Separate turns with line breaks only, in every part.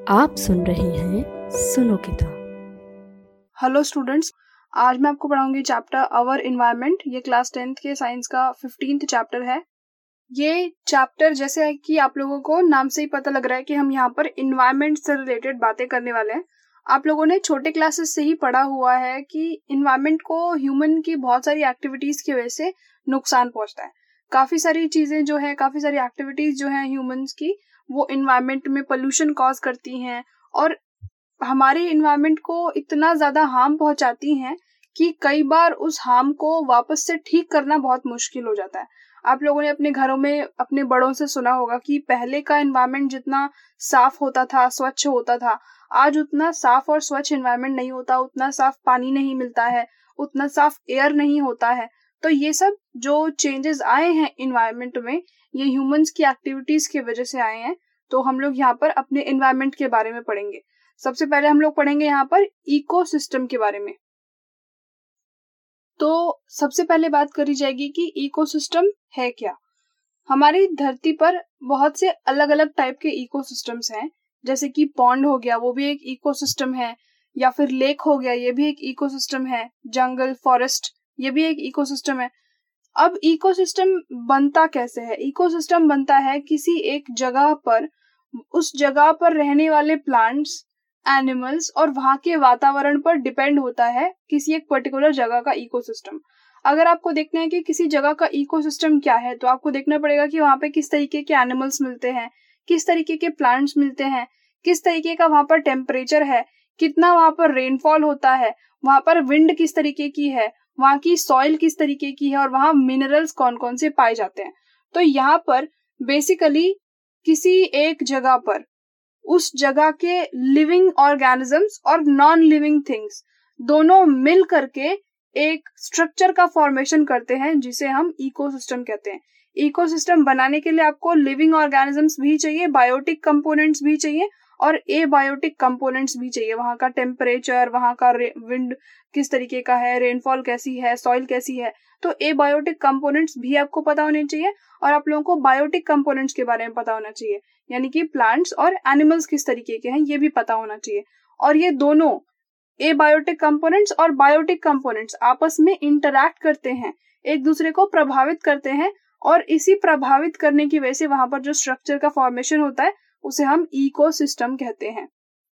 आप सुन रहे हैं सुनो किताब।
हेलो स्टूडेंट्स, आज मैं आपको पढ़ाऊंगी चैप्टर अवर एनवायरनमेंट। ये क्लास 10th के साइंस का 15th चैप्टर है। ये चैप्टर जैसे कि आप लोगों को नाम से ही पता लग रहा है कि हम यहाँ पर एनवायरनमेंट से रिलेटेड बातें करने वाले हैं। आप लोगों ने छोटे क्लासेस से ही पढ़ा हुआ है कि एनवायरनमेंट को ह्यूमन की बहुत सारी एक्टिविटीज की वजह से नुकसान पहुंचता है। काफी सारी चीजें जो है, काफी सारी एक्टिविटीज जो है ह्यूमंस की, वो एनवायरनमेंट में पोल्यूशन कॉज करती हैं और हमारे एनवायरनमेंट को इतना ज्यादा हार्म पहुंचाती हैं कि कई बार उस हार्म को वापस से ठीक करना बहुत मुश्किल हो जाता है। आप लोगों ने अपने घरों में अपने बड़ों से सुना होगा कि पहले का एनवायरनमेंट जितना साफ होता था, स्वच्छ होता था, आज उतना साफ और स्वच्छ एनवायरनमेंट नहीं होता, उतना साफ पानी नहीं मिलता है, उतना साफ एयर नहीं होता है। तो ये सब जो चेंजेस आए हैं एनवायरनमेंट में, ये ह्यूमंस की एक्टिविटीज की वजह से आए हैं। तो हम लोग यहाँ पर अपने एनवायरनमेंट के बारे में पढ़ेंगे। सबसे पहले हम लोग पढ़ेंगे यहाँ पर इकोसिस्टम के बारे में। तो सबसे पहले बात करी जाएगी कि इकोसिस्टम है क्या। हमारी धरती पर बहुत से अलग अलग टाइप के इकोसिस्टम्स हैं, जैसे कि पॉन्ड हो गया, वो भी एक इकोसिस्टम है, या फिर लेक हो गया, ये भी एक इकोसिस्टम है, जंगल, फॉरेस्ट, ये भी एक इकोसिस्टम है। अब इकोसिस्टम बनता कैसे है? इकोसिस्टम बनता है किसी एक जगह पर, उस जगह पर रहने वाले प्लांट्स, एनिमल्स और वहां के वातावरण पर डिपेंड होता है किसी एक पर्टिकुलर जगह का इकोसिस्टम। अगर आपको देखना है कि किसी जगह का इकोसिस्टम क्या है, तो आपको देखना पड़ेगा कि वहां पे किस तरीके के एनिमल्स मिलते हैं, किस तरीके के प्लांट्स मिलते हैं, किस तरीके का वहां पर टेम्परेचर है, कितना वहां पर रेनफॉल होता है, वहां पर विंड किस तरीके की है, वहां की सॉइल किस तरीके की है और वहां मिनरल्स कौन कौन से पाए जाते हैं। तो यहाँ पर बेसिकली किसी एक जगह पर उस जगह के लिविंग ऑर्गेनिजम्स और नॉन लिविंग थिंग्स दोनों मिल करके एक स्ट्रक्चर का फॉर्मेशन करते हैं, जिसे हम इकोसिस्टम कहते हैं। इकोसिस्टम बनाने के लिए आपको लिविंग ऑर्गेनिजम्स भी चाहिए, बायोटिक कंपोनेंट्स भी चाहिए और एबायोटिक कंपोनेंट्स भी चाहिए। वहां का टेम्परेचर, वहां का विंड किस तरीके का है, रेनफॉल कैसी है, सॉइल कैसी है, तो एबायोटिक कंपोनेंट्स भी आपको पता होने चाहिए। और आप लोगों को बायोटिक कंपोनेंट्स के बारे में पता होना चाहिए, यानी कि प्लांट्स और एनिमल्स किस तरीके के हैं, ये भी पता होना चाहिए। और ये दोनों एबायोटिक कंपोनेंट्स और बायोटिक कंपोनेंट्स आपस में इंटरैक्ट करते हैं, एक दूसरे को प्रभावित करते हैं, और इसी प्रभावित करने की वजह से वहां पर जो स्ट्रक्चर का फॉर्मेशन होता है उसे हम इकोसिस्टम कहते हैं।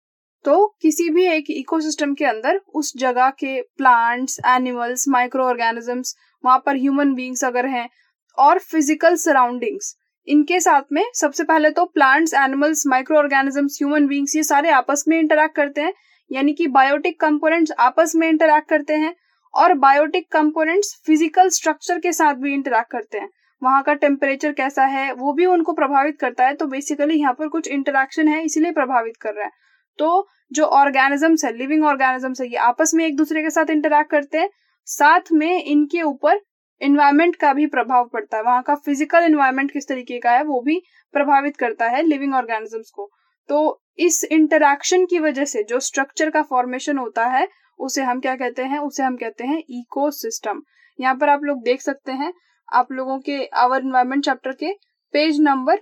तो किसी भी एक इकोसिस्टम के अंदर उस जगह के प्लांट्स, एनिमल्स, माइक्रो ऑर्गेनिजम्स, वहां पर ह्यूमन बींग्स अगर हैं, और फिजिकल सराउंडिंग्स, इनके साथ में सबसे पहले तो plants, animals, microorganisms, human beings, ये सारे आपस में इंटरैक्ट करते हैं, यानी कि बायोटिक कंपोनेंट्स आपस में इंटरैक्ट करते हैं। और बायोटिक कंपोनेंट्स फिजिकल स्ट्रक्चर के साथ भी इंटरैक्ट करते हैं, वहां का टेम्परेचर कैसा है वो भी उनको प्रभावित करता है। तो बेसिकली यहाँ पर कुछ इंटरैक्शन है, इसीलिए प्रभावित कर रहा है। तो जो ऑर्गेनिजम्स है, लिविंग ऑर्गेनिजम्स है, ये आपस में एक दूसरे के साथ इंटरैक्ट करते हैं, साथ में इनके ऊपर एनवायरनमेंट का भी प्रभाव पड़ता है, वहां का फिजिकल एनवायरनमेंट किस तरीके का है वो भी प्रभावित करता है लिविंग ऑर्गेनिजम्स को। तो इस इंटरैक्शन की वजह से जो स्ट्रक्चर का फॉर्मेशन होता है उसे हम क्या कहते हैं? उसे हम कहते हैं इकोसिस्टम। यहाँ पर आप लोग देख सकते हैं, आप लोगों के आवर एनवायरनमेंट चैप्टर के पेज नंबर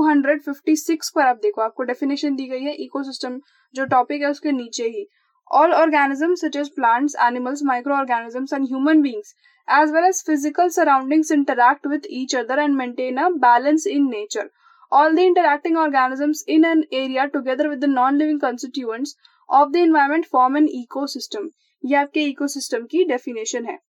256 पर आप देखो, आपको डेफिनेशन दी गई है इकोसिस्टम जो टॉपिक है उसके नीचे ही। All organisms such as plants, animals, microorganisms and human beings as well as physical surroundings interact with each other and maintain a balance in nature. All the interacting organisms in an area together with the non-living constituents of the environment form an ecosystem. ये आपके ecosystem की definition है।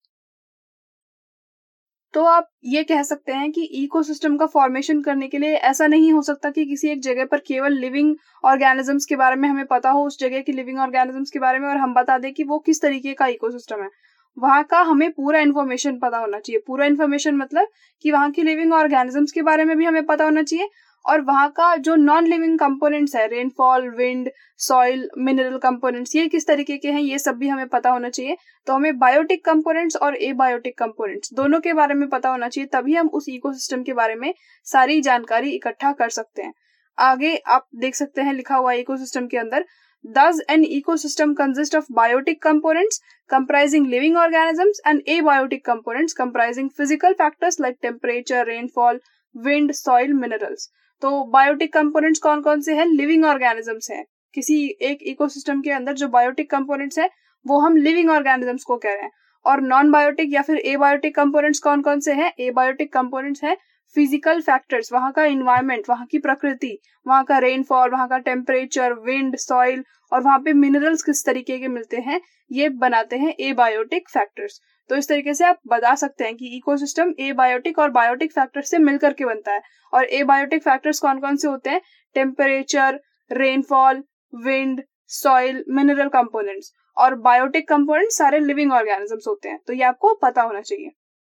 तो आप ये कह सकते हैं कि इकोसिस्टम का फॉर्मेशन करने के लिए ऐसा नहीं हो सकता कि किसी एक जगह पर केवल लिविंग ऑर्गेनिजम्स के बारे में हमें पता हो, उस जगह की लिविंग ऑर्गेनिजम्स के बारे में, और हम बता दें कि वो किस तरीके का इकोसिस्टम है। वहां का हमें पूरा इन्फॉर्मेशन पता होना चाहिए। पूरा इन्फॉर्मेशन मतलब कि वहां की लिविंग ऑर्गेनिजम्स के बारे में भी हमें पता होना चाहिए, और वहां का जो नॉन लिविंग कंपोनेंट्स है, rainfall, wind, soil, mineral components, ये किस तरीके के हैं ये सब भी हमें पता होना चाहिए। तो हमें बायोटिक कंपोनेंट्स और एबायोटिक कंपोनेंट्स दोनों के बारे में पता होना चाहिए, तभी हम उस इकोसिस्टम के बारे में सारी जानकारी इकट्ठा कर सकते हैं। आगे आप देख सकते हैं लिखा हुआ इकोसिस्टम के अंदर, Thus, an ecosystem consists of biotic components comprising living organisms and abiotic components comprising physical factors like temperature, rainfall, wind, soil, minerals. तो बायोटिक कंपोनेंट्स कौन कौन से हैं? लिविंग ऑर्गेनिजम्स हैं, किसी एक इकोसिस्टम के अंदर जो बायोटिक कंपोनेंट्स है वो हम लिविंग ऑर्गेनिजम्स को कह रहे हैं। और नॉन बायोटिक या फिर एबायोटिक कंपोनेंट्स कौन कौन से हैं? एबायोटिक कंपोनेंट्स हैं फिजिकल फैक्टर्स, वहां का इन्वायरमेंट, वहां की प्रकृति, वहां का रेनफॉल, वहां का टेम्परेचर, विंड, सॉइल और वहां पे मिनरल्स किस तरीके के मिलते हैं, ये बनाते हैं एबायोटिक फैक्टर्स। तो इस तरीके से आप बता सकते हैं कि इकोसिस्टम एबायोटिक और बायोटिक फैक्टर्स से मिलकर के बनता है। और एबायोटिक फैक्टर्स कौन कौन से होते हैं? Temperature, rainfall, wind, soil, mineral components. और बायोटिक कंपोनेंट्स सारे लिविंग ऑर्गेनिजम्स होते हैं। तो ये आपको पता होना चाहिए।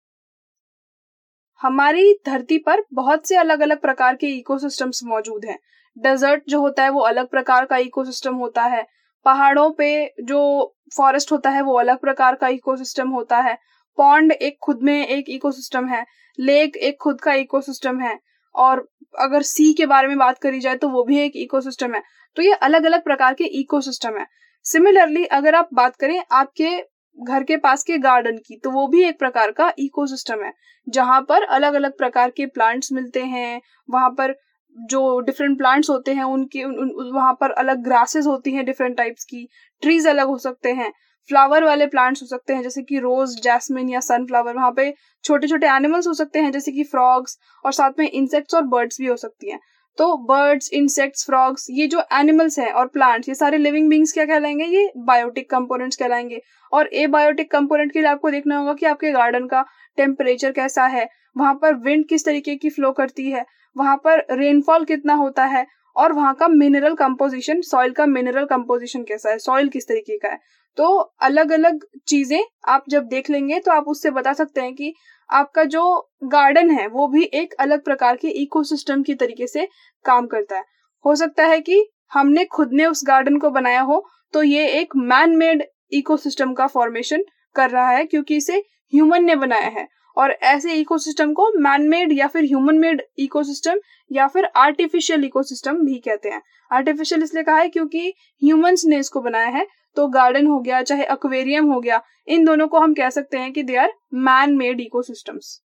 हमारी धरती पर बहुत से अलग अलग प्रकार के इकोसिस्टम्स मौजूद हैं। डेजर्ट जो होता है वो अलग प्रकार का इकोसिस्टम होता है। पहाड़ों पे जो फॉरेस्ट होता है वो अलग प्रकार का इकोसिस्टम होता है। पॉन्ड एक खुद में एक इकोसिस्टम है। लेक एक खुद का इकोसिस्टम है। और अगर सी के बारे में बात करी जाए तो वो भी एक इकोसिस्टम है। तो ये अलग अलग प्रकार के इकोसिस्टम है। सिमिलरली अगर आप बात करें आपके घर के पास के गार्डन की, तो वो भी एक प्रकार का इकोसिस्टम है, जहां पर अलग अलग प्रकार के प्लांट्स मिलते हैं। वहां पर जो डिफरेंट प्लांट्स होते हैं उनकी वहां पर अलग ग्रासेस होती हैं, डिफरेंट टाइप्स की ट्रीज अलग हो सकते हैं, फ्लावर वाले प्लांट्स हो सकते हैं जैसे कि रोज, जैस्मिन या सनफ्लावर। वहां पे छोटे छोटे एनिमल्स हो सकते हैं जैसे कि फ्रॉग्स, और साथ में इंसेक्ट्स और बर्ड्स भी हो सकती हैं। तो बर्ड्स, इंसेक्ट्स, फ्रॉग्स, ये जो एनिमल्स हैं और प्लांट्स, ये सारे लिविंग बींग्स क्या कहलाएंगे? ये बायोटिक कंपोनेंट्स कहलाएंगे। और एबायोटिक कंपोनेंट के लिए आपको देखना होगा कि आपके गार्डन का टेम्परेचर कैसा है, वहां पर विंड किस तरीके की फ्लो करती है, वहां पर रेनफॉल कितना होता है, और वहां का मिनरल कंपोजिशन, सॉइल का मिनरल कंपोजिशन कैसा है, सॉइल किस तरीके का है। तो अलग अलग चीजें आप जब देख लेंगे तो आप उससे बता सकते हैं कि आपका जो गार्डन है वो भी एक अलग प्रकार के इकोसिस्टम की तरीके से काम करता है। हो सकता है कि हमने खुद ने उस गार्डन को बनाया हो तो ये एक मैन मेड इकोसिस्टम का फॉर्मेशन कर रहा है, क्योंकि इसे ह्यूमन ने बनाया है। और ऐसे इकोसिस्टम को मैन मेड या फिर ह्यूमन मेड इकोसिस्टम या फिर आर्टिफिशियल इकोसिस्टम भी कहते हैं। आर्टिफिशियल इसलिए कहा है क्योंकि ह्यूमंस ने इसको बनाया है। तो गार्डन हो गया चाहे एक्वेरियम हो गया, इन दोनों को हम कह सकते हैं कि they are man made ecosystems.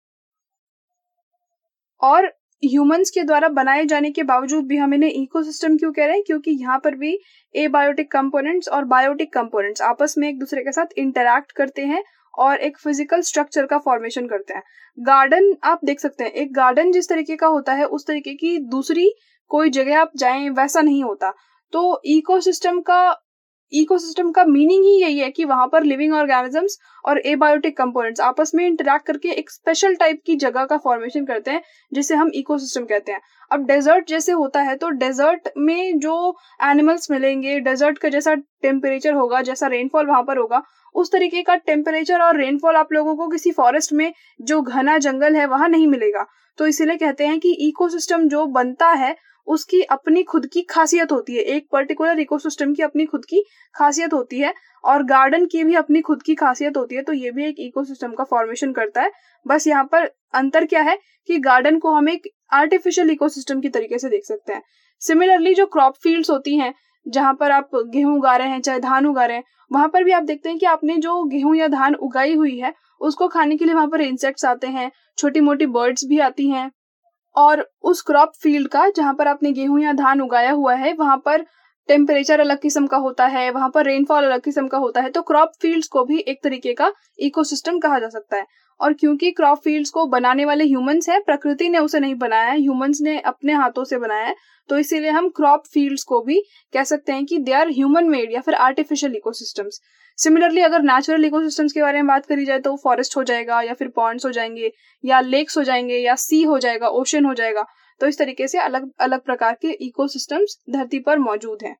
और ह्यूमंस के द्वारा बनाए जाने के बावजूद भी हम इन्हें इकोसिस्टम क्यों कह रहे हैं? क्योंकि यहाँ पर भी एबायोटिक कंपोनेंट्स और बायोटिक कंपोनेंट्स आपस में एक दूसरे के साथ इंटरैक्ट करते हैं और एक फिजिकल स्ट्रक्चर का फॉर्मेशन करते हैं। गार्डन आप देख सकते हैं, एक गार्डन जिस तरीके का होता है उस तरीके की दूसरी कोई जगह आप जाएं वैसा नहीं होता। तो इकोसिस्टम का मीनिंग ही यही है कि वहां पर लिविंग ऑर्गेनिजम्स और एबायोटिक कंपोनेंट्स आपस में इंटरैक्ट करके एक स्पेशल टाइप की जगह का फॉर्मेशन करते हैं जिसे हम इकोसिस्टम कहते हैं। अब डेजर्ट जैसे होता है तो डेजर्ट में जो एनिमल्स मिलेंगे, डेजर्ट का जैसा टेम्परेचर होगा, जैसा रेनफॉल वहां पर होगा, उस तरीके का टेम्परेचर और रेनफॉल आप लोगों को किसी फॉरेस्ट में जो घना जंगल है वहां नहीं मिलेगा। तो इसीलिए कहते हैं कि इकोसिस्टम जो बनता है उसकी अपनी खुद की खासियत होती है। एक पर्टिकुलर इकोसिस्टम की अपनी खुद की खासियत होती है और गार्डन की भी अपनी खुद की खासियत होती है। तो ये भी एक इकोसिस्टम का फॉर्मेशन करता है। बस यहाँ पर अंतर क्या है कि गार्डन को हम एक आर्टिफिशियल इकोसिस्टम की तरीके से देख सकते हैं। सिमिलरली जो क्रॉप फील्ड्स होती हैं, जहां पर आप गेहूं उगा रहे हैं चाहे धान उगा रहे हैं, वहां पर भी आप देखते हैं कि आपने जो गेहूं या धान उगाई हुई है उसको खाने के लिए वहां पर इंसेक्ट्स आते हैं, छोटी मोटी बर्ड्स भी आती हैं। और उस क्रॉप फील्ड का जहां पर आपने गेहूं या धान उगाया हुआ है वहां पर टेम्परेचर अलग किस्म का होता है, वहां पर रेनफॉल अलग किस्म का होता है। तो क्रॉप फील्ड्स को भी एक तरीके का इकोसिस्टम कहा जा सकता है। और क्योंकि क्रॉप फील्ड्स को बनाने वाले ह्यूमंस हैं, प्रकृति ने उसे नहीं बनाया है, ह्यूमंस ने अपने हाथों से बनाया है, तो इसीलिए हम क्रॉप फील्ड्स को भी कह सकते हैं कि दे आर ह्यूमन मेड या फिर आर्टिफिशियल इकोसिस्टम्स। सिमिलरली अगर नेचुरल इकोसिस्टम्स के बारे में बात करी जाए तो फॉरेस्ट हो जाएगा या फिर पॉन्ड्स हो जाएंगे या लेक्स हो जाएंगे या सी हो जाएगा, ओशन हो जाएगा। तो इस तरीके से अलग अलग प्रकार के इकोसिस्टम्स धरती पर मौजूद हैं।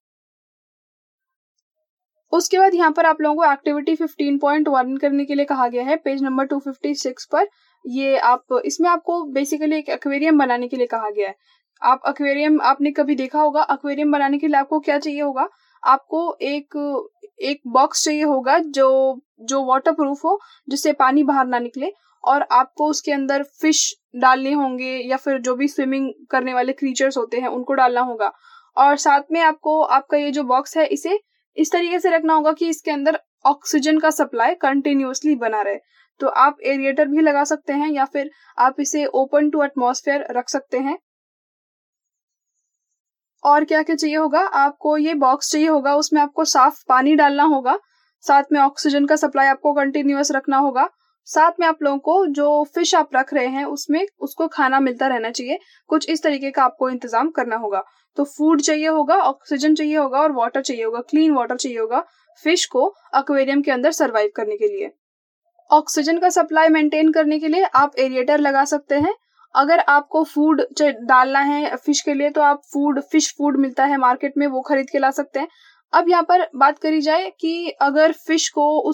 उसके बाद यहाँ पर आप लोगों को एक्टिविटी 15.1 करने के लिए कहा गया है पेज नंबर 256 पर। ये आप इसमें आपको बेसिकली एक एक्वेरियम बनाने के लिए कहा गया है। आप एक्वेरियम आपने कभी देखा होगा, एक्वेरियम बनाने के लिए आपको क्या चाहिए होगा? आपको एक बॉक्स चाहिए होगा जो वाटर प्रूफ हो, जिससे पानी बाहर ना निकले, और आपको उसके अंदर फिश डालने होंगे या फिर जो भी स्विमिंग करने वाले क्रीचर्स होते हैं उनको डालना होगा। और साथ में आपको आपका ये जो बॉक्स है इसे इस तरीके से रखना होगा कि इसके अंदर ऑक्सीजन का सप्लाई कंटिन्यूअसली बना रहे। तो आप एरिएटर भी लगा सकते हैं या फिर आप इसे ओपन टू एटमॉस्फेयर रख सकते हैं। और क्या क्या चाहिए होगा, आपको ये बॉक्स चाहिए होगा, उसमें आपको साफ पानी डालना होगा, साथ में ऑक्सीजन का सप्लाई आपको कंटिन्यूअस रखना होगा, साथ में आप लोगों को जो फिश आप रख रहे हैं उसमें उसको खाना मिलता रहना चाहिए। कुछ इस तरीके का आपको इंतजाम करना होगा। तो फूड चाहिए होगा, ऑक्सीजन चाहिए होगा और वाटर चाहिए होगा, क्लीन वाटर चाहिए होगा फिश को एक्वेरियम के अंदर सर्वाइव करने के लिए। ऑक्सीजन का सप्लाई मेंटेन करने के लिए आप एरिएटर लगा सकते हैं। अगर आपको फूड डालना है फिश के लिए तो आप फिश फूड मिलता है मार्केट में, वो खरीद के ला सकते हैं। अब यहाँ पर बात करी जाए कि अगर फिश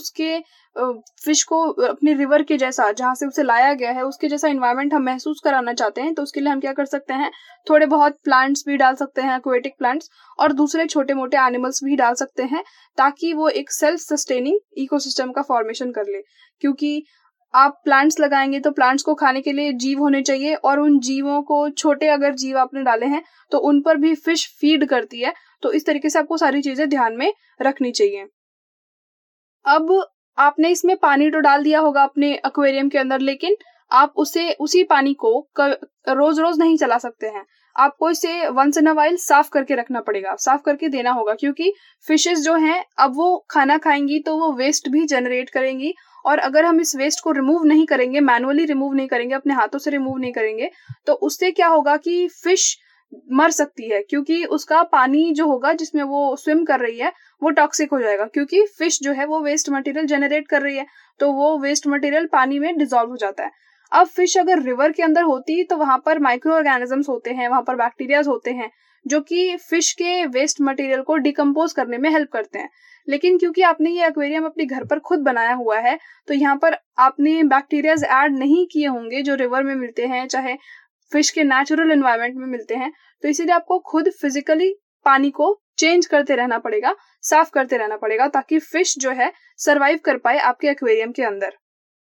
को अपने रिवर के जैसा, जहाँ से उसे लाया गया है उसके जैसा इन्वायरमेंट हम महसूस कराना चाहते हैं, तो उसके लिए हम क्या कर सकते हैं, थोड़े बहुत प्लांट्स भी डाल सकते हैं, एक्वेटिक प्लांट्स, और दूसरे छोटे मोटे एनिमल्स भी डाल सकते हैं, ताकि वो एक सेल्फ सस्टेनिंग इकोसिस्टम का फॉर्मेशन कर ले। क्योंकि आप प्लांट्स लगाएंगे तो प्लांट्स को खाने के लिए जीव होने चाहिए, और उन जीवों को, छोटे अगर जीव आपने डाले हैं तो उन पर भी फिश फीड करती है। तो इस तरीके से आपको सारी चीजें ध्यान में रखनी चाहिए। अब आपने इसमें पानी तो डाल दिया होगा अपने एक्वेरियम के अंदर, लेकिन आप उसी पानी को रोज रोज नहीं चला सकते हैं। आपको इसे वंस इन अ वाइल साफ करके रखना पड़ेगा, साफ करके देना होगा, क्योंकि फिशेस जो हैं अब वो खाना खाएंगी तो वो वेस्ट भी जनरेट करेंगी, और अगर हम इस वेस्ट को रिमूव नहीं करेंगे, मैनुअली रिमूव नहीं करेंगे, अपने हाथों से रिमूव नहीं करेंगे, तो उससे क्या होगा कि फिश मर सकती है, क्योंकि उसका पानी जो होगा जिसमें वो स्विम कर रही है वो टॉक्सिक हो जाएगा, क्योंकि फिश जो है वो वेस्ट मटेरियल जनरेट कर रही है, तो वो वेस्ट मटेरियल पानी में डिसॉल्व हो जाता है। अब फिश अगर रिवर के अंदर होती तो वहां पर माइक्रो ऑर्गेनिजम्स होते हैं, वहां पर बैक्टीरियाज होते हैं जो कि फिश के वेस्ट मटेरियल को डिकम्पोज करने में हेल्प करते हैं। लेकिन क्योंकि आपने ये एक्वेरियम अपने घर पर खुद बनाया हुआ है, तो यहाँ पर आपने बैक्टीरियाज ऐड नहीं किए होंगे जो रिवर में मिलते हैं, चाहे फिश के नेचुरल एनवायरनमेंट में मिलते हैं। तो इसीलिए आपको खुद फिजिकली पानी को चेंज करते रहना पड़ेगा, साफ करते रहना पड़ेगा, ताकि फिश जो है सरवाइव कर पाए आपके एक्वेरियम के अंदर।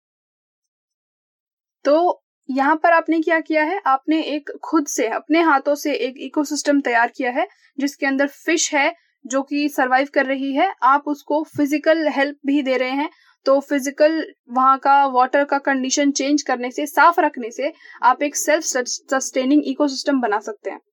तो यहाँ पर आपने क्या किया है, आपने एक खुद से अपने हाथों से एक इकोसिस्टम तैयार किया है जिसके अंदर फिश है जो कि सरवाइव कर रही है। आप उसको फिजिकल हेल्प भी दे रहे हैं, तो फिजिकल वहां का वाटर का कंडीशन चेंज करने से, साफ रखने से आप एक सेल्फ सस्टेनिंग इकोसिस्टम बना सकते हैं।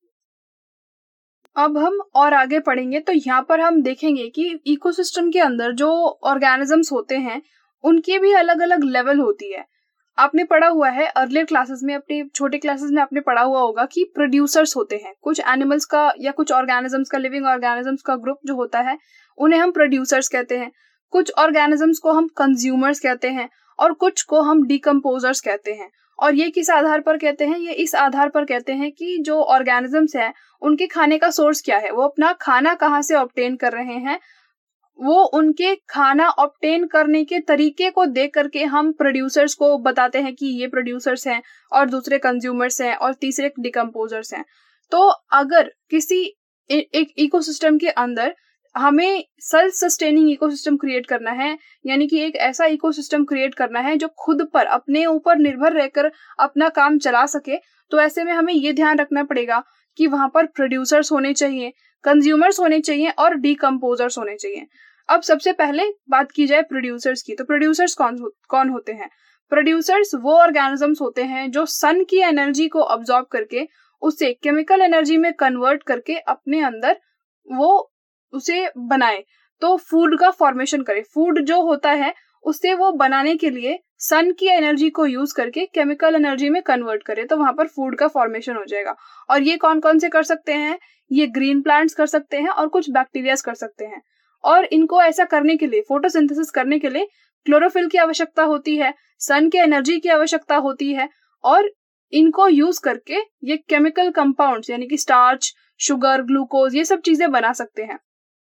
अब हम और आगे पढ़ेंगे तो यहाँ पर हम देखेंगे कि इकोसिस्टम के अंदर जो ऑर्गेनिजम्स होते हैं उनकी भी अलग अलग लेवल होती है। आपने पढ़ा हुआ है अर्लियर क्लासेस में, अपने छोटे क्लासेस में आपने पढ़ा हुआ होगा कि प्रोड्यूसर्स होते हैं, कुछ एनिमल्स का या कुछ ऑर्गेनिजम्स का, लिविंग ऑर्गेनिजम्स का ग्रुप जो होता है उन्हें हम प्रोड्यूसर्स कहते हैं, कुछ ऑर्गेनिजम्स को हम कंज्यूमर्स कहते हैं, और कुछ को हम डिकम्पोजर्स कहते हैं। और ये किस आधार पर कहते हैं, ये इस आधार पर कहते हैं कि जो ऑर्गेनिजम्स हैं उनके खाने का सोर्स क्या है, वो अपना खाना कहाँ से ऑब्टेन कर रहे हैं, वो उनके खाना ऑब्टेन करने के तरीके को देख करके हम प्रोड्यूसर्स को बताते हैं कि ये प्रोड्यूसर्स हैं, और दूसरे कंज्यूमर्स हैं, और तीसरे डिकम्पोजर्स हैं। तो अगर किसी एक इकोसिस्टम के अंदर हमें सेल्फ सस्टेनिंग इकोसिस्टम क्रिएट करना है, यानी कि एक ऐसा इकोसिस्टम क्रिएट करना है जो खुद पर, अपने ऊपर निर्भर रहकर अपना काम चला सके, तो ऐसे में हमें ये ध्यान रखना पड़ेगा कि वहां पर प्रोड्यूसर्स होने चाहिए, कंज्यूमर्स होने चाहिए, और डिकम्पोजर्स होने चाहिए। अब सबसे पहले बात की जाए प्रोड्यूसर्स की, तो प्रोड्यूसर्स कौन होते हैं? प्रोड्यूसर्स वो ऑर्गेनिजम्स होते हैं जो सन की एनर्जी को अब्सॉर्ब करके उसे केमिकल एनर्जी में कन्वर्ट करके अपने अंदर वो उसे बनाए, तो फूड का फॉर्मेशन करे। फूड जो होता है उससे वो बनाने के लिए सन की एनर्जी को यूज करके केमिकल एनर्जी में कन्वर्ट करे, तो वहां पर फूड का फॉर्मेशन हो जाएगा। और ये कौन कौन से कर सकते हैं? ये ग्रीन प्लांट्स कर सकते हैं, और कुछ बैक्टीरियाज कर सकते हैं। और इनको ऐसा करने के लिए, फोटोसिंथेसिस करने के लिए क्लोरोफिल की आवश्यकता होती है, सन के एनर्जी की आवश्यकता होती है, और इनको यूज करके ये केमिकल कंपाउंड्स यानी कि स्टार्च, शुगर, ग्लूकोज, ये सब चीजें बना सकते हैं।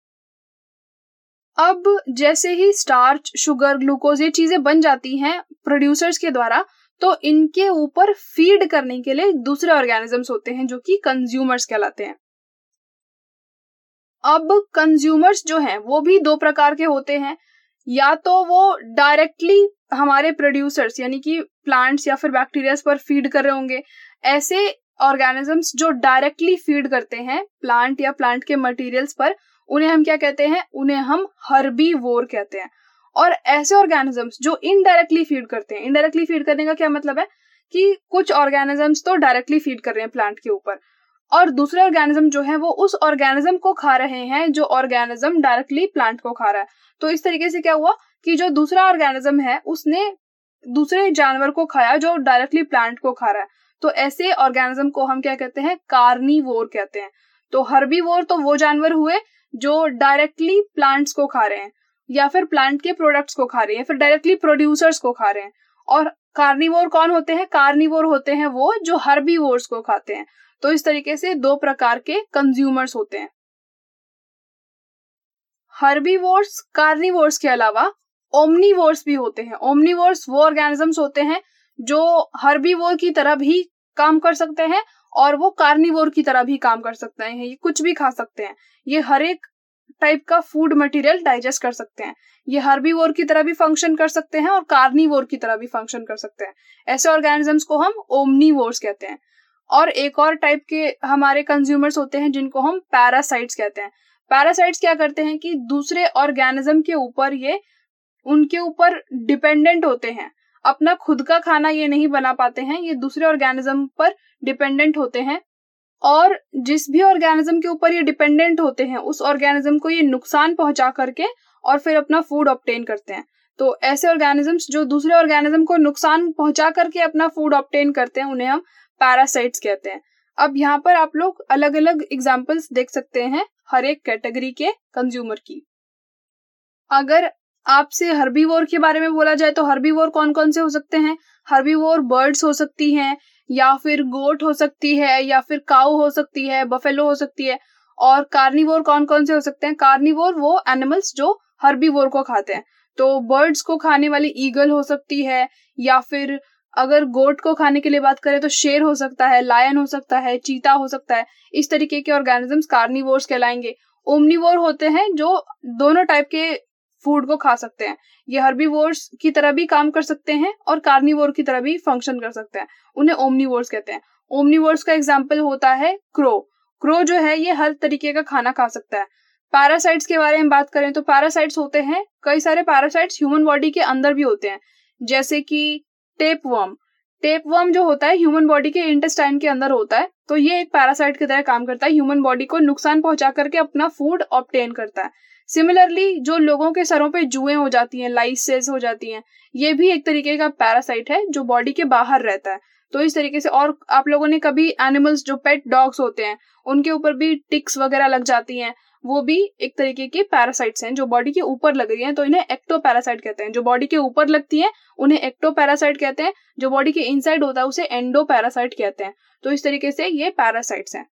अब जैसे ही स्टार्च, शुगर, ग्लूकोज ये चीजें बन जाती हैं प्रोड्यूसर्स के द्वारा, तो इनके ऊपर फीड करने के लिए दूसरे ऑर्गेनिजम्स होते हैं जो कि कंज्यूमर्स कहलाते हैं। अब कंज्यूमर्स जो हैं वो भी दो प्रकार के होते हैं, या तो वो डायरेक्टली हमारे प्रोड्यूसर्स यानी कि प्लांट्स या फिर बैक्टीरियाज पर फीड कर रहे होंगे। ऐसे ऑर्गेनिजम्स जो डायरेक्टली फीड करते हैं प्लांट या प्लांट के मटेरियल्स पर, उन्हें हम क्या कहते हैं? उन्हें हम हर्बीवोर कहते हैं। और ऐसे ऑर्गेनिजम्स जो इनडायरेक्टली फीड करते हैं, इनडायरेक्टली फीड करने का क्या मतलब है कि कुछ ऑर्गेनिजम्स तो डायरेक्टली फीड कर रहे हैं प्लांट के ऊपर, और दूसरे ऑर्गेनिज्म जो है वो उस ऑर्गेनिज्म को खा रहे हैं जो ऑर्गेनिज्म डायरेक्टली प्लांट को खा रहा है। तो इस तरीके से क्या हुआ कि जो दूसरा ऑर्गेनिज्म है उसने दूसरे जानवर को खाया जो डायरेक्टली प्लांट को खा रहा है। तो ऐसे ऑर्गेनिज्म को हम क्या कहते हैं, कार्निवोर कहते हैं। तो हर्बीवोर तो वो जानवर हुए जो डायरेक्टली प्लांट्स को खा रहे हैं या फिर प्लांट के प्रोडक्ट्स को खा रहे हैं, फिर डायरेक्टली प्रोड्यूसर्स को खा रहे हैं। और कार्निवोर कौन होते हैं, कार्निवोर होते हैं वो जो हर्बीवोर्स को खाते हैं। तो इस तरीके से दो प्रकार के कंज्यूमर्स होते हैं। हर्बीवोर्स कार्निवोर्स के अलावा ओमनीवोर्स भी होते हैं। ओमनीवोर्स वो ऑर्गेनिजम्स होते हैं जो हर्बीवोर की तरह भी काम कर सकते हैं और वो कार्निवोर की तरह भी काम कर सकते हैं। ये कुछ भी खा सकते हैं, ये हर एक टाइप का फूड मटेरियल डाइजेस्ट कर सकते हैं। ये हर्बीवोर की तरह भी फंक्शन कर सकते हैं और कार्निवोर की तरह भी फंक्शन कर सकते हैं। ऐसे ऑर्गेनिजम्स को हम ओमनीवोर्स कहते हैं। और एक और टाइप के हमारे कंज्यूमर्स होते हैं जिनको हम पैरासाइट्स कहते हैं। पैरासाइट्स क्या करते हैं कि दूसरे ऑर्गेनिज्म के ऊपर ये उनके ऊपर डिपेंडेंट होते हैं, अपना खुद का खाना ये नहीं बना पाते हैं, ये दूसरे ऑर्गेनिज्म पर डिपेंडेंट होते हैं और जिस भी ऑर्गेनिज्म के ऊपर ये डिपेंडेंट होते हैं उस ऑर्गेनिज्म को ये नुकसान पहुंचा करके और फिर अपना फूड ऑब्टेन करते हैं। तो ऐसे ऑर्गेनिजम्स जो दूसरे ऑर्गेनिज्म को नुकसान पहुंचा करके अपना फूड ऑब्टेन करते हैं उन्हें हम पैरासाइट्स कहते हैं। अब यहाँ पर आप लोग अलग अलग एग्जाम्पल्स देख सकते हैं हर एक कैटेगरी के कंज्यूमर की। अगर आपसे हर्बीवोर के बारे में बोला जाए तो हर्बीवोर कौन कौन से हो सकते हैं, हर्बीवोर बर्ड्स हो सकती हैं या फिर गोट हो सकती है या फिर काऊ हो सकती है, बफेलो हो सकती है। और कार्निवोर कौन कौन से हो सकते हैं, कार्निवोर वो एनिमल्स जो हर्बीवोर को खाते हैं। तो बर्ड्स को खाने वाली ईगल हो सकती है या फिर अगर गोट को खाने के लिए बात करें तो शेर हो सकता है, लायन हो सकता है, चीता हो सकता है। इस तरीके के ऑर्गेनिजम्स कार्निवोर्स कहलाएंगे। ओमनीवोर होते हैं जो दोनों टाइप के फूड को खा सकते हैं, ये हर्बीवोर्स की तरह भी काम कर सकते हैं और कार्निवोर की तरह भी फंक्शन कर सकते हैं, उन्हें ओमनीवोर्स कहते हैं। ओमनीवोर्स का एग्जाम्पल होता है क्रो। क्रो जो है ये हर तरीके का खाना खा सकता है। पैरासाइट्स के बारे में बात करें तो पैरासाइट्स होते हैं, कई सारे पैरासाइट्स ह्यूमन बॉडी के अंदर भी होते हैं, जैसे कि टेपवर्म। टेपवर्म जो होता है ह्यूमन बॉडी के इंटेस्टाइन के अंदर होता है, तो ये एक पैरासाइट की तरह काम करता है, ह्यूमन बॉडी को नुकसान पहुंचा करके अपना फूड ऑब्टेन करता है। सिमिलरली जो लोगों के सरों पे जुएं हो जाती हैं, लाइसेस हो जाती हैं, ये भी एक तरीके का पैरासाइट है जो बॉडी के बाहर रहता है। तो इस तरीके से, और आप लोगों ने कभी एनिमल्स जो पेट डॉग्स होते हैं उनके ऊपर भी टिक्स वगैरह लग जाती हैं, वो भी एक तरीके के पैरासाइट्स हैं जो बॉडी के ऊपर लग रही हैं, तो इन्हें एक्टो पैरासाइट कहते हैं। जो बॉडी के ऊपर लगती हैं उन्हें एक्टो पैरासाइट कहते हैं, जो बॉडी के इनसाइड होता है उसे एंडो पैरासाइट कहते हैं। तो इस तरीके से ये पैरासाइट्स हैं।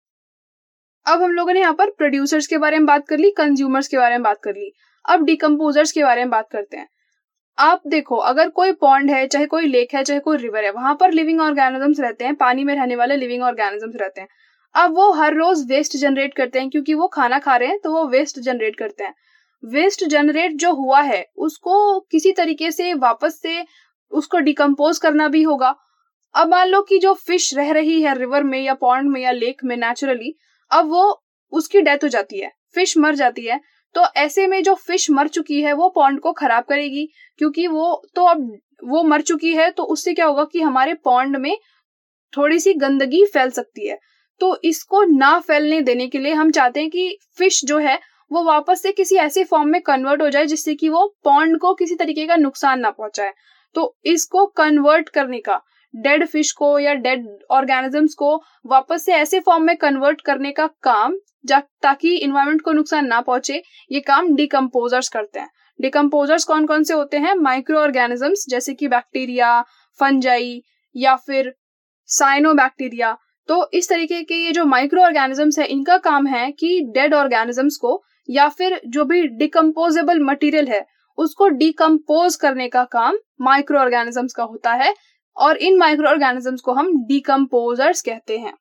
अब हम लोगों ने यहाँ पर प्रोड्यूसर्स के बारे में बात कर ली, कंज्यूमर्स के बारे में बात कर ली। अब डिकम्पोजर्स के बारे में बात करते हैं। आप देखो, अगर कोई पॉन्ड है, चाहे कोई लेक है, चाहे कोई रिवर है, वहां पर लिविंग ऑर्गेनिजम्स रहते हैं, पानी में रहने वाले लिविंग ऑर्गेनिजम्स रहते हैं। अब वो हर रोज वेस्ट जनरेट करते हैं, क्योंकि वो खाना खा रहे हैं तो वो वेस्ट जनरेट करते हैं। वेस्ट जनरेट जो हुआ है उसको किसी तरीके से वापस से उसको डिकम्पोज करना भी होगा। अब मान लो कि जो फिश रह रही है रिवर में या पॉन्ड में या लेक में नेचुरली, अब वो उसकी डेथ हो जाती है, फिश मर जाती है, तो ऐसे में जो फिश मर चुकी है वो पॉन्ड को खराब करेगी, क्योंकि वो तो अब वो मर चुकी है, तो उससे क्या होगा कि हमारे पॉन्ड में थोड़ी सी गंदगी फैल सकती है। तो इसको ना फैलने देने के लिए हम चाहते हैं कि फिश जो है वो वापस से किसी ऐसे फॉर्म में कन्वर्ट हो जाए जिससे कि वो पॉन्ड को किसी तरीके का नुकसान ना पहुंचाए। तो इसको कन्वर्ट करने का, डेड फिश को या डेड ऑर्गेनिजम्स को वापस से ऐसे फॉर्म में कन्वर्ट करने का काम, ताकि इन्वायरमेंट को नुकसान ना पहुंचे, ये काम डिकम्पोजर्स करते हैं। डिकम्पोजर्स कौन कौन से होते हैं, माइक्रो ऑर्गेनिजम्स जैसे कि बैक्टीरिया, फंजाई या फिर साइनोबैक्टीरिया। तो इस तरीके के ये जो माइक्रो ऑर्गेनिजम्स है इनका काम है कि डेड ऑर्गेनिजम्स को या फिर जो भी डिकम्पोजेबल मटेरियल है उसको डिकम्पोज करने का काम माइक्रो ऑर्गेनिजम्स का होता है, और इन माइक्रो ऑर्गेनिजम्स को हम डिकम्पोजर्स कहते हैं।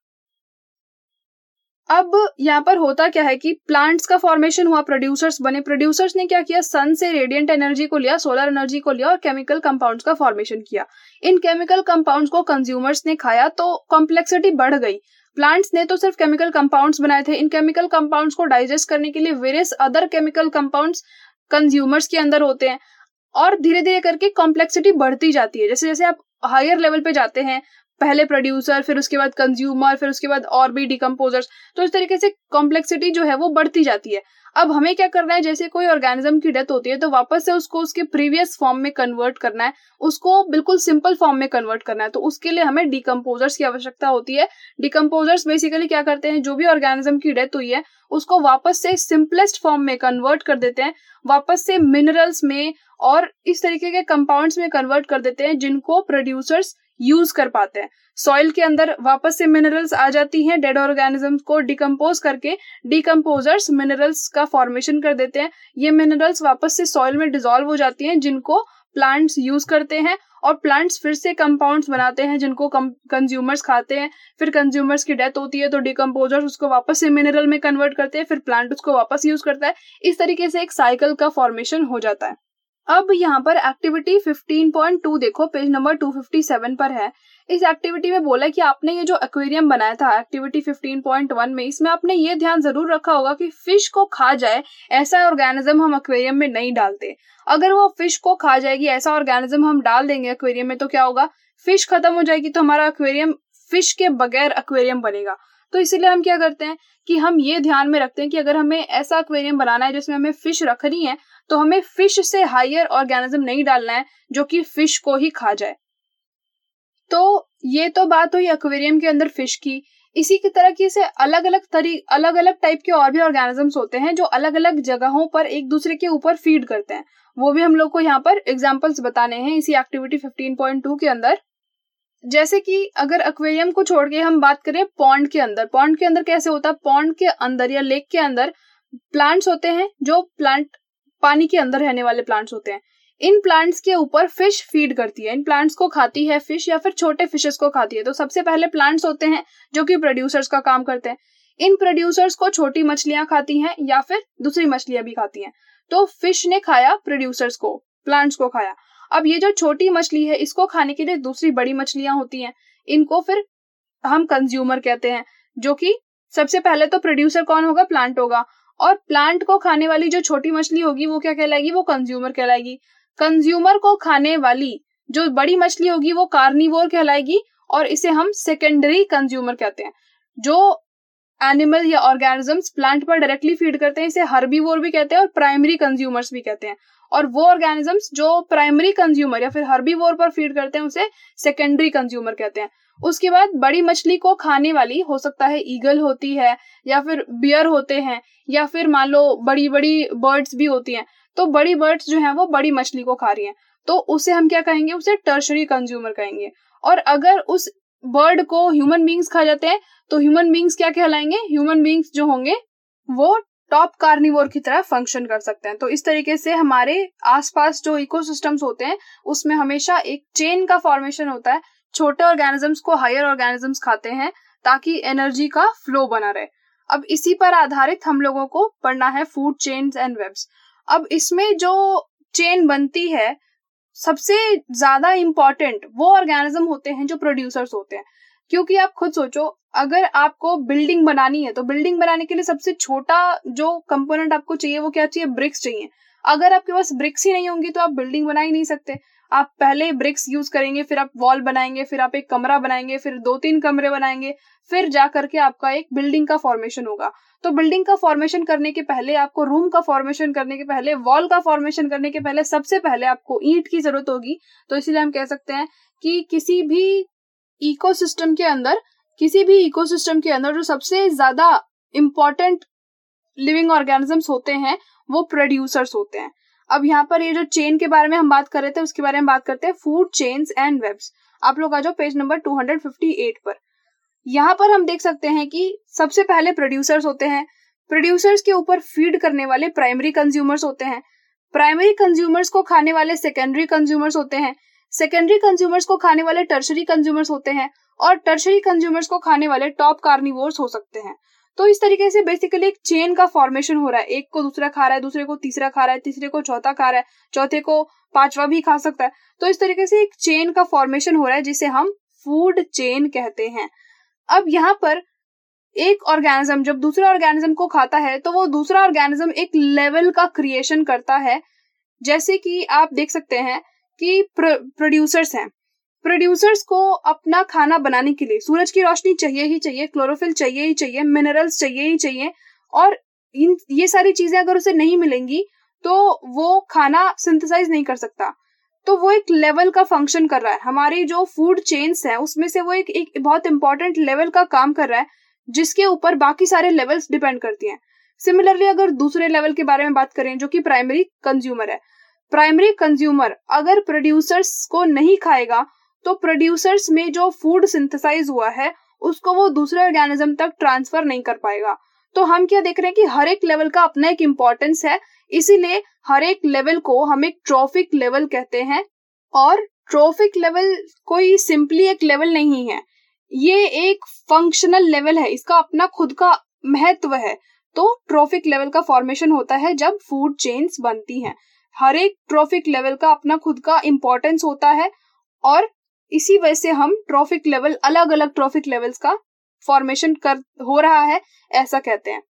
अब यहाँ पर होता क्या है कि प्लांट्स का फॉर्मेशन हुआ, प्रोड्यूसर्स बने। प्रोड्यूसर्स ने क्या किया, सन से रेडिएंट एनर्जी को लिया, सोलर एनर्जी को लिया और केमिकल कंपाउंड्स का फॉर्मेशन किया। इन केमिकल कंपाउंड्स को कंज्यूमर्स ने खाया तो कॉम्प्लेक्सिटी बढ़ गई। प्लांट्स ने तो सिर्फ केमिकल कंपाउंड्स बनाए थे, इन केमिकल कंपाउंड्स को डाइजेस्ट करने के लिए various other chemical compounds consumers के अंदर होते हैं, और धीरे धीरे करके कॉम्प्लेक्सिटी बढ़ती जाती है। जैसे जैसे आप हायर लेवल पे जाते हैं, पहले प्रोड्यूसर, फिर उसके बाद कंज्यूमर, फिर उसके बाद और भी डिकम्पोजर्स। तो इस तरीके से कॉम्प्लेक्सिटी जो है वो बढ़ती जाती है। अब हमें क्या करना है, जैसे कोई ऑर्गेनिज्म की डेथ होती है तो वापस से उसको उसके प्रीवियस फॉर्म में कन्वर्ट करना है, उसको बिल्कुल सिंपल फॉर्म में कन्वर्ट करना है। तो उसके लिए हमें डिकम्पोजर्स की आवश्यकता होती है। डिकम्पोजर्स बेसिकली क्या करते हैं, जो भी ऑर्गेनिज्म की डेथ हुई है उसको वापस से सिंपलेस्ट फॉर्म में कन्वर्ट कर देते हैं, वापस से मिनरल्स में और इस तरीके के कंपाउंड्स में कन्वर्ट कर देते हैं जिनको प्रोड्यूसर्स यूज कर पाते हैं। सॉइल के अंदर वापस से मिनरल्स आ जाती हैं, डेड ऑर्गेनिजम्स को डिकम्पोज करके डिकम्पोजर्स मिनरल्स का फॉर्मेशन कर देते हैं। ये मिनरल्स वापस से सॉइल में डिसॉल्व हो जाती हैं जिनको प्लांट्स यूज करते हैं और प्लांट्स फिर से कंपाउंड्स बनाते हैं जिनको कंज्यूमर्स खाते हैं। फिर कंज्यूमर्स की डेथ होती है तो डिकम्पोजर्स उसको वापस से मिनरल में कन्वर्ट करते हैं, फिर प्लांट उसको वापस यूज करता है। इस तरीके से एक साइकिल का फॉर्मेशन हो जाता है। अब यहाँ पर एक्टिविटी 15.2 देखो, पेज नंबर 257 पर है। इस एक्टिविटी में बोला कि आपने ये जो एक्वेरियम बनाया था एक्टिविटी 15.1 में, इसमें आपने ये ध्यान जरूर रखा होगा कि फिश को खा जाए ऐसा ऑर्गेनिज्म हम एक्वेरियम में नहीं डालते। अगर वो फिश को खा जाएगी ऐसा ऑर्गेनिज्म हम डाल देंगे एक्वेरियम में तो क्या होगा, फिश खत्म हो जाएगी तो हमारा एक्वेरियम फिश के बगैर एक्वेरियम बनेगा। तो इसीलिए हम क्या करते हैं कि हम ये ध्यान में रखते हैं कि अगर हमें ऐसा एक्वेरियम बनाना है जिसमें हमें फिश रखनी है तो हमें फिश से हायर ऑर्गेनिज्म नहीं डालना है जो कि फिश को ही खा जाए। तो ये तो बात हुई एक्वेरियम के अंदर फिश की। इसी की तरह की से अलग अलग टाइप के और भी ऑर्गेनिजम्स होते हैं जो अलग अलग जगहों पर एक दूसरे के ऊपर फीड करते हैं। वो भी हम लोग को यहाँ पर एग्जांपल्स बताने हैं इसी एक्टिविटी 15.2 के अंदर। जैसे कि अगर एक्वेरियम को छोड़ के हम बात करें पॉन्ड के अंदर कैसे होता है, पॉन्ड के अंदर या लेक के अंदर प्लांट्स होते हैं जो प्लांट पानी के अंदर रहने वाले प्लांट्स होते हैं। इन प्लांट्स के ऊपर फिश फीड करती है, इन प्लांट्स को खाती है फिश या फिर छोटे फिशेस को खाती है। तो सबसे पहले प्लांट्स होते हैं जो कि प्रोड्यूसर्स का काम करते हैं। इन प्रोड्यूसर्स को छोटी मछलियां खाती हैं या फिर दूसरी मछलियां भी खाती हैं। तो फिश ने खाया प्रोड्यूसर्स को, प्लांट्स को खाया। अब ये जो छोटी मछली है इसको खाने के लिए दूसरी बड़ी मछलियां होती हैं, इनको फिर हम कंज्यूमर कहते हैं। जो कि सबसे पहले तो प्रोड्यूसर कौन होगा, प्लांट होगा, और प्लांट को खाने वाली जो छोटी मछली होगी वो क्या कहलाएगी, वो कंज्यूमर कहलाएगी। कंज्यूमर को खाने वाली जो बड़ी मछली होगी वो कार्निवोर कहलाएगी और इसे हम सेकेंडरी कंज्यूमर कहते हैं। जो एनिमल या ऑर्गेनिजम्स प्लांट पर डायरेक्टली फीड करते हैं इसे हर्बीवोर भी कहते हैं और प्राइमरी कंज्यूमर्स भी कहते हैं। और वो ऑर्गेनिजम्स जो प्राइमरी कंज्यूमर या फिर हर्बीवोर पर फीड करते हैं उसे सेकेंडरी कंज्यूमर कहते हैं। उसके बाद बड़ी मछली को खाने वाली हो सकता है ईगल होती है या फिर बियर होते हैं या फिर मान लो बड़ी बड़ी बर्ड्स भी होती हैं। तो बड़ी बर्ड्स जो हैं वो बड़ी मछली को खा रही हैं तो उसे हम क्या कहेंगे, उसे टर्शरी कंज्यूमर कहेंगे। और अगर उस बर्ड को ह्यूमन बींग्स खा जाते हैं तो ह्यूमन बींग्स क्या कहलाएंगे, ह्यूमन बींग्स जो होंगे वो टॉप कार्निवोर की तरह फंक्शन कर सकते हैं। तो इस तरीके से हमारे आसपास जो इकोसिस्टम्स होते हैं उसमें हमेशा एक चेन का फॉर्मेशन होता है। छोटे ऑर्गेनिजम्स को हायर ऑर्गेनिजम्स खाते हैं ताकि एनर्जी का फ्लो बना रहे। अब इसी पर आधारित हम लोगों को पढ़ना है फूड चेन्स एंड वेब्स। अब इसमें जो चेन बनती है सबसे ज्यादा इंपॉर्टेंट वो ऑर्गेनिज्म होते हैं जो प्रोड्यूसर्स होते हैं। क्योंकि आप खुद सोचो, अगर आपको बिल्डिंग बनानी है तो बिल्डिंग बनाने के लिए सबसे छोटा जो कंपोनेंट आपको चाहिए वो क्या चाहिए, ब्रिक्स चाहिए। अगर आपके पास ब्रिक्स ही नहीं होंगी तो आप बिल्डिंग बना ही नहीं सकते। आप पहले ब्रिक्स यूज करेंगे, फिर आप वॉल बनाएंगे, फिर आप एक कमरा बनाएंगे, फिर 2-3 कमरे बनाएंगे, फिर जा करके आपका एक बिल्डिंग का फॉर्मेशन होगा। तो बिल्डिंग का फॉर्मेशन करने के पहले, आपको रूम का फॉर्मेशन करने के पहले, वॉल का फॉर्मेशन करने के पहले सबसे पहले आपको ईंट की जरूरत होगी। तो इसीलिए हम कह सकते हैं कि किसी भी इकोसिस्टम के अंदर जो सबसे ज्यादा इंपॉर्टेंट लिविंग ऑर्गेनिजम्स होते हैं वो प्रोड्यूसर्स होते हैं। अब यहाँ पर ये जो चेन के बारे में हम बात कर रहे थे उसके बारे में बात करते हैं, फूड चेन्स एंड वेब्स। आप लोग आ जाओ पेज नंबर 258 पर। यहाँ पर हम देख सकते हैं कि सबसे पहले प्रोड्यूसर्स होते हैं। प्रोड्यूसर्स के ऊपर फीड करने वाले प्राइमरी कंज्यूमर्स होते हैं। प्राइमरी कंज्यूमर्स को खाने वाले सेकेंडरी कंज्यूमर्स होते हैं। सेकेंडरी कंज्यूमर्स को खाने वाले टर्शरी कंज्यूमर्स होते हैं और टर्शरी कंज्यूमर्स को खाने वाले टॉप कार्निवोर्स हो सकते हैं। तो इस तरीके से बेसिकली एक चेन का फॉर्मेशन हो रहा है। एक को दूसरा खा रहा है, दूसरे को तीसरा खा रहा है, तीसरे को चौथा खा रहा है, चौथे को पांचवा भी खा सकता है। तो इस तरीके से एक चेन का फॉर्मेशन हो रहा है जिसे हम फूड चेन कहते हैं। अब यहाँ पर एक ऑर्गेनिज्म जब दूसरे ऑर्गेनिज्म को खाता है तो वो दूसरा ऑर्गेनिज्म एक लेवल का क्रिएशन करता है। जैसे कि आप देख सकते हैं कि प्रोड्यूसर्स हैं, प्रोड्यूसर्स को अपना खाना बनाने के लिए सूरज की रोशनी चाहिए ही चाहिए, क्लोरोफिल चाहिए ही चाहिए, मिनरल्स चाहिए ही चाहिए, और ये सारी चीजें अगर उसे नहीं मिलेंगी तो वो खाना सिंथेसाइज नहीं कर सकता। तो वो एक लेवल का फंक्शन कर रहा है। हमारी जो फूड चेन्स है उसमें से वो एक बहुत इंपॉर्टेंट लेवल का काम कर रहा है, जिसके ऊपर बाकी सारे लेवल्स डिपेंड करती हैं। सिमिलरली अगर दूसरे लेवल के बारे में बात करें जो कि प्राइमरी कंज्यूमर है, प्राइमरी कंज्यूमर अगर प्रोड्यूसर्स को नहीं खाएगा तो प्रोड्यूसर्स में जो फूड सिंथेसाइज हुआ है उसको वो दूसरे ऑर्गेनिज्म तक ट्रांसफर नहीं कर पाएगा। तो हम क्या देख रहे हैं कि हर एक लेवल का अपना एक इम्पोर्टेंस है, इसीलिए हर एक लेवल को हम एक ट्रॉफिक लेवल कहते हैं। और ट्रॉफिक लेवल कोई सिंपली एक लेवल नहीं है, ये एक फंक्शनल लेवल है, इसका अपना खुद का महत्व है। तो ट्रॉफिक लेवल का फॉर्मेशन होता है जब फूड चेन्स बनती हैं। हर एक ट्रॉफिक लेवल का अपना खुद का इम्पोर्टेंस होता है और इसी वजह से हम ट्रॉफिक लेवल, अलग अलग ट्रॉफिक लेवल्स का फॉर्मेशन हो रहा है ऐसा कहते हैं।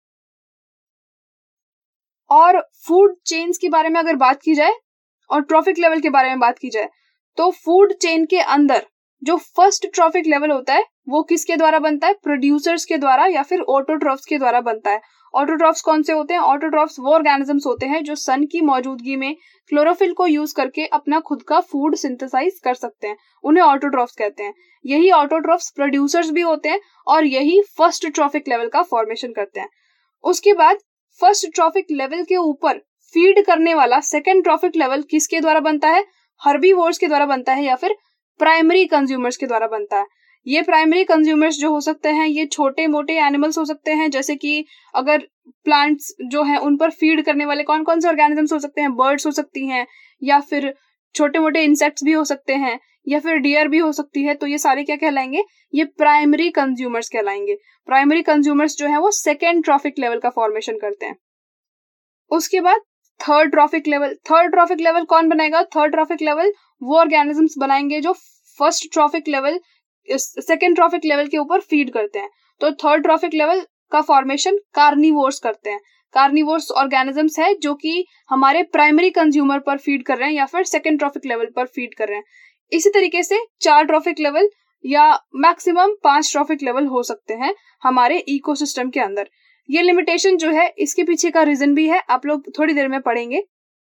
और फूड चेन्स के बारे में अगर बात की जाए और ट्रॉफिक लेवल के बारे में बात की जाए तो फूड चेन के अंदर जो फर्स्ट ट्रॉफिक लेवल होता है वो किसके द्वारा बनता है? प्रोड्यूसर्स के द्वारा या फिर ऑटोट्रॉफ्स के द्वारा बनता है। ऑटोट्रॉफ्स कौन से होते हैं? ऑटोट्रॉफ्स वो ऑर्गेनिजम्स होते हैं जो सन की मौजूदगी में क्लोरोफिल को यूज करके अपना खुद का फूड सिंथेसाइज कर सकते हैं, उन्हें ऑटोट्रॉफ्स कहते हैं। यही ऑटोट्रॉफ्स प्रोड्यूसर्स भी होते हैं और यही फर्स्ट ट्रॉफिक लेवल का फॉर्मेशन करते हैं। उसके बाद फर्स्ट ट्रॉफिक लेवल के ऊपर फीड करने वाला सेकेंड ट्रॉफिक लेवल किसके द्वारा बनता है? हर्बीवोर्स के द्वारा बनता है या फिर प्राइमरी कंज्यूमर्स के द्वारा बनता है। ये प्राइमरी कंज्यूमर्स जो हो सकते हैं ये छोटे मोटे एनिमल्स हो सकते हैं, जैसे कि अगर प्लांट्स जो हैं उन पर फीड करने वाले कौन कौन से ऑर्गेनिजम्स हो सकते हैं? बर्ड्स हो सकती हैं या फिर छोटे मोटे इंसेक्ट्स भी हो सकते हैं या फिर डियर भी हो सकती है। तो ये सारे क्या कहलाएंगे? ये प्राइमरी कंज्यूमर्स कहलाएंगे। प्राइमरी कंज्यूमर्स जो है वो सेकेंड ट्रॉफिक लेवल का फॉर्मेशन करते हैं। उसके बाद third trophic level. Third trophic level कौन बनाएगा? थर्ड ट्रॉफिक लेवल वो ऑर्गेनिजम्स बनाएंगे जो first trophic level second trophic level के ऊपर फीड करते हैं। तो थर्ड ट्रॉफिक लेवल का फॉर्मेशन कार्निवोर्स करते हैं। कार्निवोर्स ऑर्गेनिजम्स है जो कि हमारे प्राइमरी कंज्यूमर पर फीड कर रहे हैं या फिर सेकेंड ट्रॉफिक लेवल पर फीड कर रहे हैं। इसी तरीके से 4 ट्रॉफिक लेवल या मैक्सिमम 5 ट्रॉफिक लेवल हो सकते हैं हमारे इकोसिस्टम के अंदर। ये लिमिटेशन जो है इसके पीछे का रीजन भी है, आप लोग थोड़ी देर में पढ़ेंगे।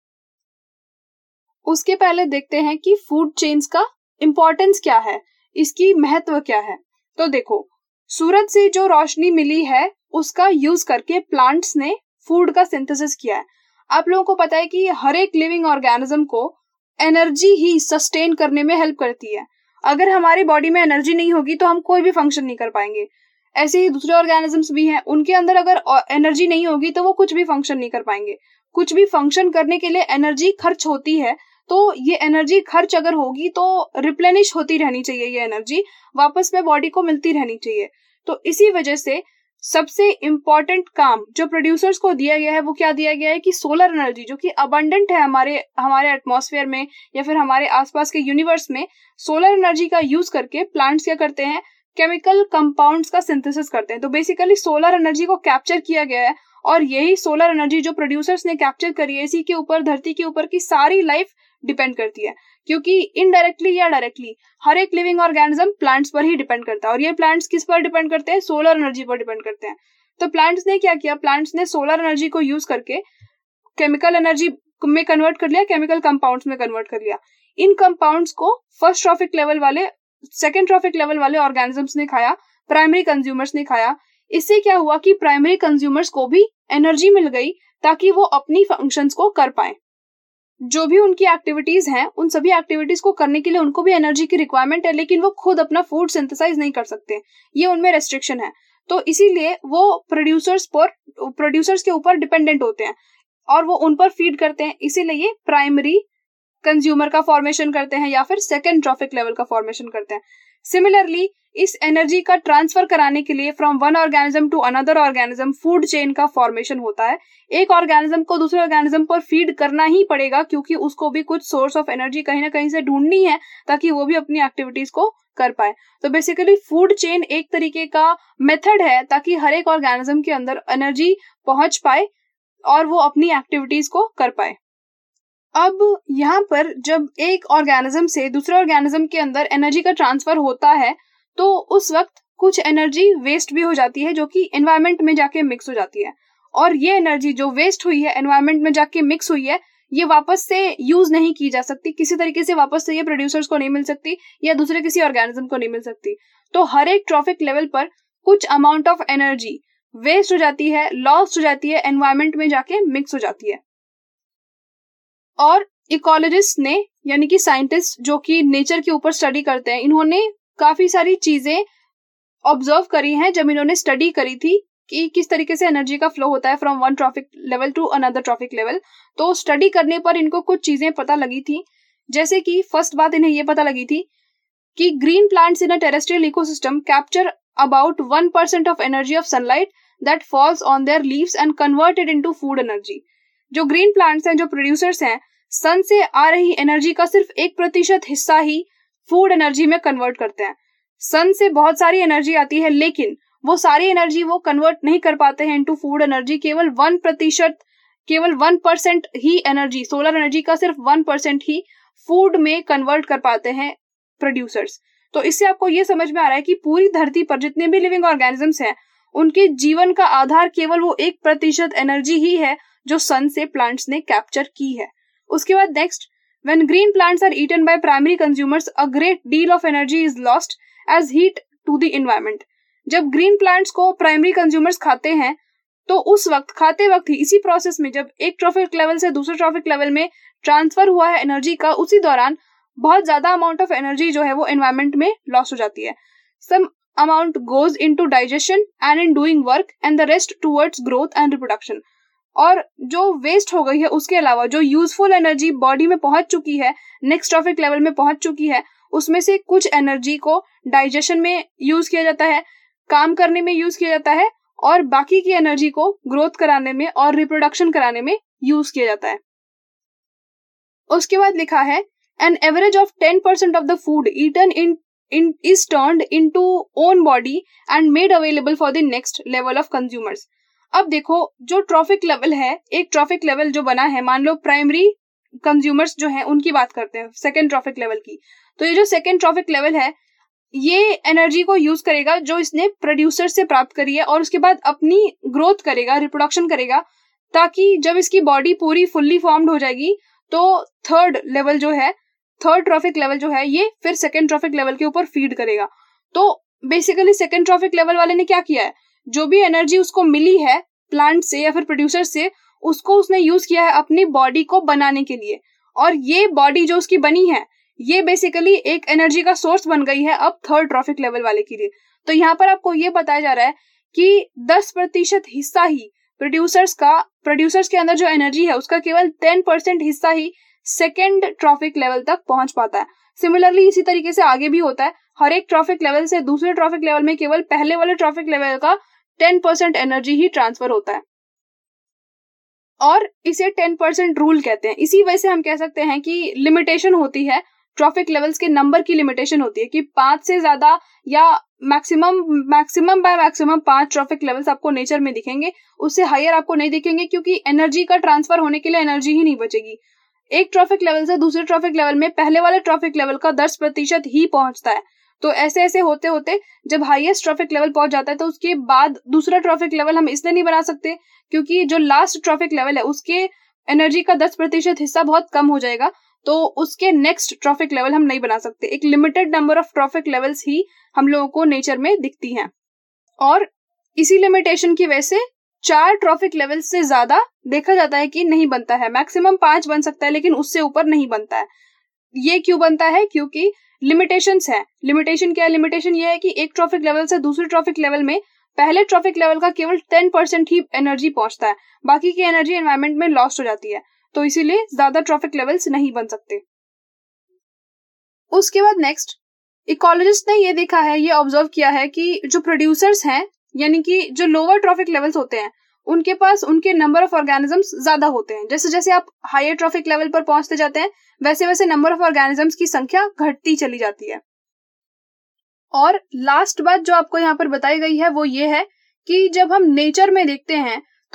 उसके पहले देखते हैं कि फूड चेन्स का इंपॉर्टेंस क्या है, इसकी महत्व क्या है। तो देखो, सूरज से जो रोशनी मिली है उसका यूज करके प्लांट्स ने फूड का सिंथेसिस किया है। आप लोगों को पता है कि हर एक लिविंग ऑर्गेनिज्म को एनर्जी ही सस्टेन करने में हेल्प करती है। अगर हमारी बॉडी में एनर्जी नहीं होगी तो हम कोई भी फंक्शन नहीं कर पाएंगे। ऐसे ही दूसरे ऑर्गेनिजम्स भी हैं, उनके अंदर अगर एनर्जी नहीं होगी तो वो कुछ भी फंक्शन नहीं कर पाएंगे। कुछ भी फंक्शन करने के लिए एनर्जी खर्च होती है, तो ये एनर्जी खर्च अगर होगी तो रिप्लेनिश होती रहनी चाहिए, ये एनर्जी वापस में बॉडी को मिलती रहनी चाहिए। तो इसी वजह से सबसे इम्पोर्टेंट काम जो प्रोड्यूसर्स को दिया गया है वो क्या दिया गया है कि सोलर एनर्जी जो कि अबंडेंट है हमारे एटमॉस्फेयर में या फिर हमारे आसपास के यूनिवर्स में, सोलर एनर्जी का यूज करके प्लांट्स क्या करते हैं? केमिकल कंपाउंड्स का सिंथेसिस करते हैं। तो बेसिकली सोलर एनर्जी को कैप्चर किया गया है और यही सोलर एनर्जी जो प्रोड्यूसर्स ने कैप्चर करी है, इसी के ऊपर धरती के ऊपर की सारी लाइफ डिपेंड करती है, क्योंकि इनडायरेक्टली या डायरेक्टली हर एक लिविंग ऑर्गेनिज्म प्लांट्स पर ही डिपेंड करता है। और ये प्लांट्स किस पर डिपेंड करते हैं? सोलर एनर्जी पर डिपेंड करते हैं। तो प्लांट्स ने क्या किया? प्लांट्स ने सोलर एनर्जी को यूज करके केमिकल एनर्जी में कन्वर्ट कर लिया, केमिकल कंपाउंड्स में कन्वर्ट कर लिया। इन कंपाउंड्स को फर्स्ट ट्रॉफिक लेवल वाले, सेकेंड ट्रॉफिक लेवल वाले ऑर्गेनिजम्स ने खाया, प्राइमरी कंज्यूमर्स ने खाया। इससे क्या हुआ कि प्राइमरी कंज्यूमर्स को भी एनर्जी मिल गई ताकि वो अपनी फंक्शंस को कर पाए। जो भी उनकी एक्टिविटीज हैं उन सभी एक्टिविटीज को करने के लिए उनको भी एनर्जी की रिक्वायरमेंट है, लेकिन वो खुद अपना फूड सिंथेसाइज नहीं कर सकते, ये उनमें रेस्ट्रिक्शन है। तो इसीलिए वो प्रोड्यूसर्स के ऊपर डिपेंडेंट होते हैं और वो उन पर फीड करते हैं। इसीलिए ये प्राइमरी कंज्यूमर का फॉर्मेशन करते हैं या फिर सेकेंड ट्रॉफिक लेवल का फॉर्मेशन करते हैं। सिमिलरली इस एनर्जी का ट्रांसफर कराने के लिए from one organism to another organism food chain का फॉर्मेशन होता है। एक ऑर्गेनिज्म को दूसरे ऑर्गेनिज्म पर फीड करना ही पड़ेगा, क्योंकि उसको भी कुछ सोर्स ऑफ एनर्जी कहीं ना कहीं से ढूंढनी है ताकि वो भी अपनी एक्टिविटीज को कर पाए। तो बेसिकली फूड चेन एक तरीके का मेथड है ताकि हर एक ऑर्गेनिज्म के अंदर एनर्जी पहुंच पाए और वो अपनी एक्टिविटीज को कर पाए। अब यहाँ पर जब एक ऑर्गेनिज्म से दूसरे ऑर्गेनिज्म के अंदर एनर्जी का ट्रांसफर होता है तो उस वक्त कुछ एनर्जी वेस्ट भी हो जाती है जो कि एनवायरनमेंट में जाके मिक्स हो जाती है, और ये एनर्जी जो वेस्ट हुई है एनवायरनमेंट में जाके मिक्स हुई है ये वापस से यूज नहीं की जा सकती, किसी तरीके से वापस से ये प्रोड्यूसर्स को नहीं मिल सकती या दूसरे किसी ऑर्गेनिज्म को नहीं मिल सकती। तो हर एक ट्रॉफिक लेवल पर कुछ अमाउंट ऑफ एनर्जी वेस्ट हो जाती है, लॉस्ट हो जाती है, एनवायरनमेंट में जाके मिक्स हो जाती है। और इकोलॉजिस्ट ने यानी कि साइंटिस्ट जो कि नेचर के ऊपर स्टडी करते हैं, इन्होंने काफी सारी चीजें ऑब्जर्व करी हैं जब इन्होंने स्टडी करी थी कि किस तरीके से एनर्जी का फ्लो होता है from one trophic level to another trophic level. तो स्टडी करने पर इनको कुछ चीजें पता लगी थी, जैसे कि फर्स्ट बात इन्हें ये पता लगी थी कि green plants in a terrestrial ecosystem capture about 1% of energy of sunlight that falls on their leaves and convert it into food energy. जो ग्रीन प्लांट्स हैं, जो प्रोड्यूसर्स हैं, सन से आ रही एनर्जी का सिर्फ 1% हिस्सा ही फूड एनर्जी में कन्वर्ट करते हैं। सन से बहुत सारी एनर्जी आती है लेकिन वो सारी एनर्जी वो कन्वर्ट नहीं कर पाते हैं इनटू फूड एनर्जी। केवल 1% ही एनर्जी, सोलर एनर्जी का सिर्फ 1% ही फूड में कन्वर्ट कर पाते हैं प्रोड्यूसर्स। तो इससे आपको ये समझ में आ रहा है कि पूरी धरती पर जितने भी लिविंग ऑर्गेनिजम्स हैं उनके जीवन का आधार केवल वो 1% एनर्जी ही है जो सन से प्लांट्स ने कैप्चर की है। उसके बाद next, when green plants are eaten by primary consumers a great deal of energy is lost as heat to the environment. जब ग्रीन प्लांट्स को प्राइमरी कंज्यूमर्स खाते हैं तो उस वक्त खाते वक्त ही इसी प्रोसेस में जब एक ट्रॉफिक लेवल से दूसरे ट्रॉफिक लेवल में ट्रांसफर हुआ है एनर्जी का, उसी दौरान बहुत ज्यादा अमाउंट ऑफ एनर्जी जो है वो एनवायरनमेंट में लॉस हो जाती है। Some amount goes into digestion and in doing work and the rest towards growth and reproduction. और जो वेस्ट हो गई है उसके अलावा जो यूजफुल एनर्जी बॉडी में पहुंच चुकी है, नेक्स्ट ट्रॉफिक लेवल में पहुंच चुकी है, उसमें से कुछ एनर्जी को डाइजेशन में यूज किया जाता है, काम करने में यूज किया जाता है, और बाकी की एनर्जी को ग्रोथ कराने में और रिप्रोडक्शन कराने में यूज किया जाता है। उसके बाद लिखा है an average of 10% of the food eaten is turned into own body and made available for the next level of consumers। अब देखो जो ट्रॉफिक लेवल है, एक ट्रॉफिक लेवल जो बना है, मान लो प्राइमरी कंज्यूमर्स जो हैं उनकी बात करते हैं सेकेंड ट्रॉफिक लेवल की, तो ये जो सेकेंड ट्रॉफिक लेवल है ये एनर्जी को यूज करेगा जो इसने प्रोड्यूसर से प्राप्त करी है और उसके बाद अपनी ग्रोथ करेगा, रिप्रोडक्शन करेगा, ताकि जब इसकी बॉडी पूरी फुल्ली फॉर्म्ड हो जाएगी तो थर्ड ट्रॉफिक लेवल जो है ये फिर सेकेंड ट्रॉफिक लेवल के ऊपर फीड करेगा। तो बेसिकली सेकेंड ट्रॉफिक लेवल वाले ने क्या किया है, जो भी एनर्जी उसको मिली है प्लांट से या फिर प्रोड्यूसर से, उसको उसने यूज किया है अपनी बॉडी को बनाने के लिए, और ये बॉडी जो उसकी बनी है ये बेसिकली एक एनर्जी का सोर्स बन गई है अब थर्ड ट्रॉफिक लेवल वाले के लिए। तो यहाँ पर आपको ये बताया जा रहा है कि 10% हिस्सा ही प्रोड्यूसर्स के अंदर जो एनर्जी है उसका केवल 10% हिस्सा ही सेकेंड ट्रॉफिक लेवल तक पहुंच पाता है। सिमिलरली इसी तरीके से आगे भी होता है, हर एक ट्रॉफिक लेवल से दूसरे ट्रॉफिक लेवल में केवल पहले वाले ट्रॉफिक लेवल का 10% एनर्जी ही ट्रांसफर होता है, और इसे 10% रूल कहते हैं। इसी वजह से हम कह सकते हैं कि लिमिटेशन होती है, ट्रॉफिक लेवल्स के नंबर की लिमिटेशन होती है कि 5 से ज्यादा या मैक्सिमम 5 ट्रॉफिक लेवल्स आपको नेचर में दिखेंगे, उससे हायर आपको नहीं दिखेंगे, क्योंकि एनर्जी का ट्रांसफर होने के लिए एनर्जी ही नहीं बचेगी। एक ट्रॉफिक लेवल से दूसरे ट्रॉफिक लेवल में पहले वाले ट्रॉफिक लेवल का 10% ही पहुंचता है। तो ऐसे ऐसे होते होते जब हाईएस्ट ट्रॉफिक लेवल पहुंच जाता है तो उसके बाद दूसरा ट्रॉफिक लेवल हम इसलिए नहीं बना सकते क्योंकि जो लास्ट ट्रॉफिक लेवल है उसके एनर्जी का 10% हिस्सा बहुत कम हो जाएगा, तो उसके नेक्स्ट ट्रॉफिक लेवल हम नहीं बना सकते। एक limited number of trophic levels ही हम लोगों को नेचर में दिखती हैं, और इसी लिमिटेशन की वजह से 4 ट्रॉफिक लेवल से ज्यादा देखा जाता है कि नहीं बनता है। मैक्सिमम 5 बन सकता है लेकिन उससे ऊपर नहीं बनता है। ये क्यों बनता है? क्योंकि लिमिटेशंस है। लिमिटेशन क्या है? लिमिटेशन ये है कि एक ट्रॉफिक लेवल से दूसरे ट्रॉफिक लेवल में पहले ट्रॉफिक लेवल का केवल 10% ही एनर्जी पहुंचता है, बाकी की एनर्जी एनवायरनमेंट में लॉस्ट हो जाती है, तो इसीलिए ज्यादा ट्रॉफिक लेवल्स नहीं बन सकते। उसके बाद नेक्स्ट, इकोलॉजिस्ट ने ये देखा है, ये ऑब्जर्व किया है कि जो प्रोड्यूसर्स हैं यानी कि जो लोअर ट्रॉफिक लेवल्स होते हैं उनके पास उनके नंबर ऑफ ऑर्गेनिजम्स ज्यादा होते हैं। जैसे जैसे आप हायर ट्रॉफिक लेवल पर पहुंचते जाते हैं वैसे वैसे नंबर ऑफ ऑर्गेनिजम्स की संख्या घटती चली जाती है। और लास्ट बात जो आपको यहाँ पर बताई गई है वो ये है कि जब हम नेचर में देखते हैं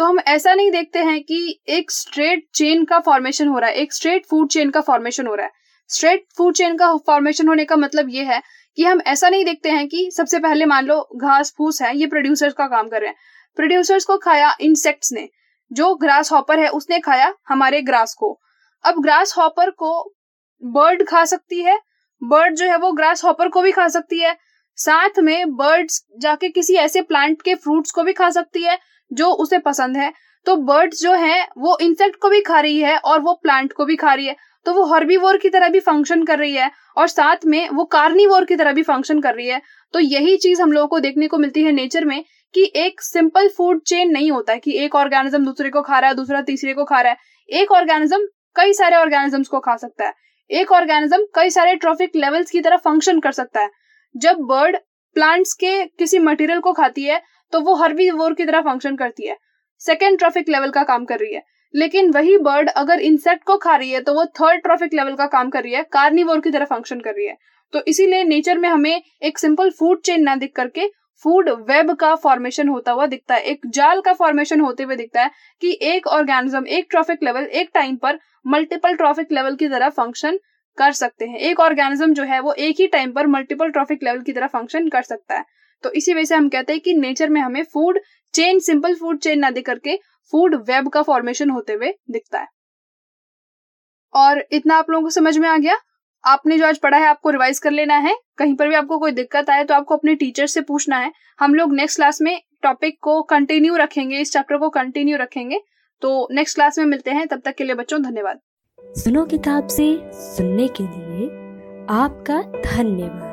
तो हम ऐसा नहीं देखते हैं कि एक स्ट्रेट चेन का फॉर्मेशन हो रहा है, एक स्ट्रेट फूड चेन का फॉर्मेशन हो रहा है। स्ट्रेट फूड चेन का फॉर्मेशन होने का मतलब ये है कि हम ऐसा नहीं देखते हैं कि सबसे पहले मान लो घास फूस है, ये प्रोड्यूसर्स का काम कर रहे हैं, प्रोड्यूसर्स को खाया इंसेक्ट्स ने, जो ग्रास हॉपर है उसने खाया हमारे ग्रास को। अब ग्रास हॉपर को बर्ड खा सकती है, बर्ड जो है वो ग्रास हॉपर को भी खा सकती है, साथ में बर्ड्स जाके किसी ऐसे प्लांट के फ्रूट्स को भी खा सकती है जो उसे पसंद है। तो बर्ड्स जो है वो इंसेक्ट को भी खा रही है और वो प्लांट को भी खा रही है, तो वो हर्बीवोर की तरह भी फंक्शन कर रही है और साथ में वो कार्निवोर की तरह भी फंक्शन कर रही है। तो यही चीज हम लोगों को देखने को मिलती है नेचर में कि एक सिंपल फूड चेन नहीं होता है कि एक ऑर्गेनिज्म दूसरे को खा रहा है, दूसरा तीसरे को खा रहा है। एक ऑर्गेनिज्म कई सारे ऑर्गेनिजम्स को खा सकता है, एक ऑर्गेनिज्म कई सारे ट्रॉफिक लेवल्स की तरह फंक्शन कर सकता है। जब बर्ड प्लांट्स के किसी मटेरियल को खाती है तो वो हर्बीवोर की तरह फंक्शन करती है, सेकेंड ट्रॉफिक लेवल का काम कर रही है। लेकिन वही बर्ड अगर इंसेक्ट को खा रही है तो वो थर्ड ट्रॉफिक लेवल का काम कर रही है, कार्निवोर की तरह फंक्शन कर रही है। तो इसीलिए नेचर में हमें एक सिंपल फूड चेन ना दिख करके फूड वेब का फॉर्मेशन होता हुआ दिखता है, एक जाल का फॉर्मेशन होते हुए दिखता है कि एक ऑर्गेनिज्म एक ट्रॉफिक लेवल एक टाइम पर मल्टीपल ट्रॉफिक लेवल की तरह फंक्शन कर सकते हैं। एक ऑर्गेनिज्म जो है वो एक ही टाइम पर मल्टीपल ट्रॉफिक लेवल की तरह फंक्शन कर सकता है। तो इसी वजह से हम कहते हैं कि नेचर में हमें food chain, simple food chain ना दिख करके फूड वेब का फॉर्मेशन होते हुए दिखता है। और इतना आप लोगों को समझ में आ गया? आपने जो आज पढ़ा है आपको रिवाइज कर लेना है। कहीं पर भी आपको कोई दिक्कत आए तो आपको अपने टीचर से पूछना है। हम लोग नेक्स्ट क्लास में टॉपिक को कंटिन्यू रखेंगे, इस चैप्टर को कंटिन्यू रखेंगे। तो नेक्स्ट क्लास में मिलते हैं, तब तक के लिए बच्चों धन्यवाद।
सुनो किताब से सुनने के लिए आपका धन्यवाद।